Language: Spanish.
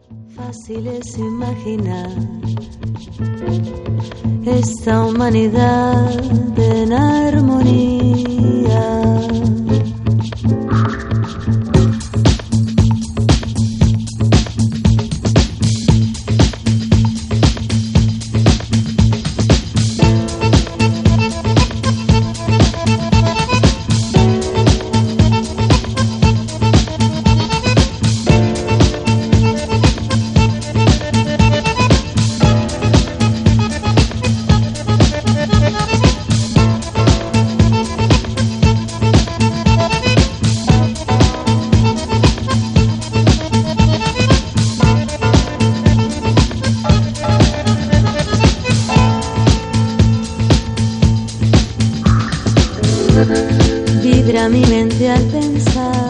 Fácil es imaginar esta humanidad en armonía. Vibra mi mente al pensar